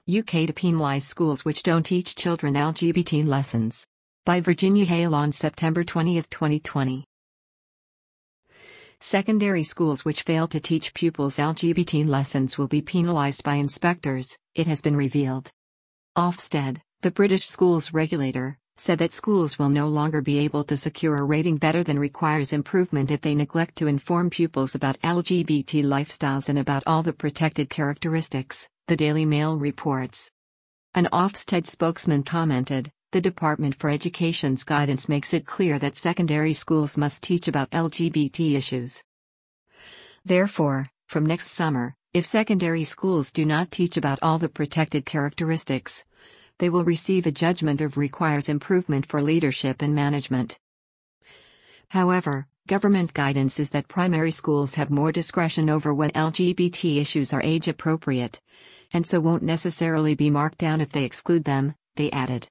UK to penalise schools which don't teach children LGBT lessons. By Virginia Hale on September 20, 2020. Secondary schools which fail to teach pupils LGBT lessons will be penalised by inspectors, it has been revealed. Ofsted, the British schools regulator, said that schools will no longer be able to secure a rating better than requires improvement if they neglect to inform pupils about LGBT lifestyles and about all the protected characteristics, the Daily Mail reports. An Ofsted spokesman commented, "The Department for Education's guidance makes it clear that secondary schools must teach about LGBT issues. Therefore, from next summer, if secondary schools do not teach about all the protected characteristics, they will receive a judgment of requires improvement for leadership and management." However, government guidance is that primary schools have more discretion over when LGBT issues are age appropriate, and so won't necessarily be marked down if they exclude them, they added.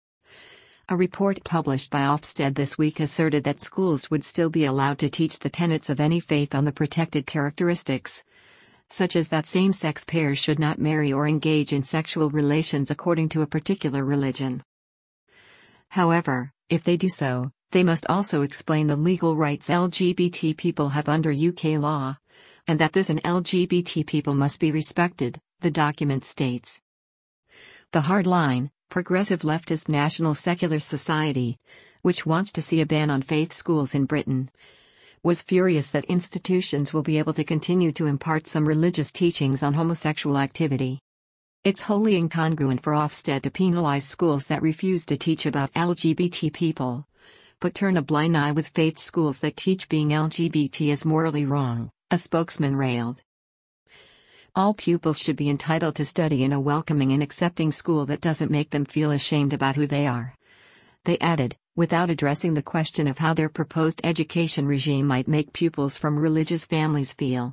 A report published by Ofsted this week asserted that schools would still be allowed to teach the tenets of any faith on the protected characteristics, such as that same-sex pairs should not marry or engage in sexual relations according to a particular religion. However, if they do so, they must also explain the legal rights LGBT people have under UK law, and that this and LGBT people must be respected, the document states. The hardline, progressive leftist National Secular Society, which wants to see a ban on faith schools in Britain, was furious that institutions will be able to continue to impart some religious teachings on homosexual activity. It's wholly incongruent for Ofsted to penalise schools that refuse to teach about LGBT people, but turn a blind eye with faith schools that teach being LGBT is morally wrong, a spokesman railed. All pupils should be entitled to study in a welcoming and accepting school that doesn't make them feel ashamed about who they are, they added, without addressing the question of how their proposed education regime might make pupils from religious families feel.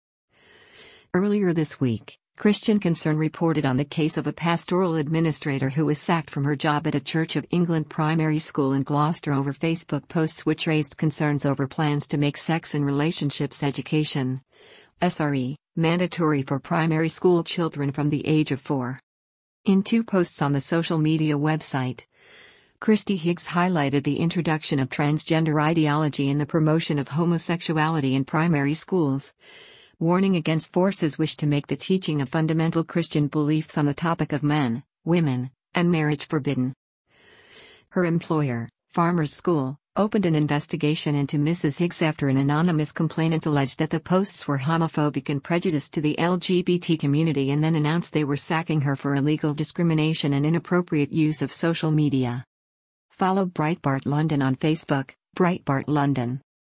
Earlier this week, Christian Concern reported on the case of a pastoral administrator who was sacked from her job at a Church of England primary school in Gloucester over Facebook posts which raised concerns over plans to make sex and relationships education, SRE, mandatory for primary school children from the age of 4. In 2 posts on the social media website, Christy Higgs highlighted the introduction of transgender ideology and the promotion of homosexuality in primary schools, warning against forces wish to make the teaching of fundamental Christian beliefs on the topic of men, women, and marriage forbidden. Her employer, Farmers School, opened an investigation into Mrs. Higgs after an anonymous complainant alleged that the posts were homophobic and prejudiced to the LGBT community and then announced they were sacking her for illegal discrimination and inappropriate use of social media. Follow Breitbart London on Facebook, Breitbart London.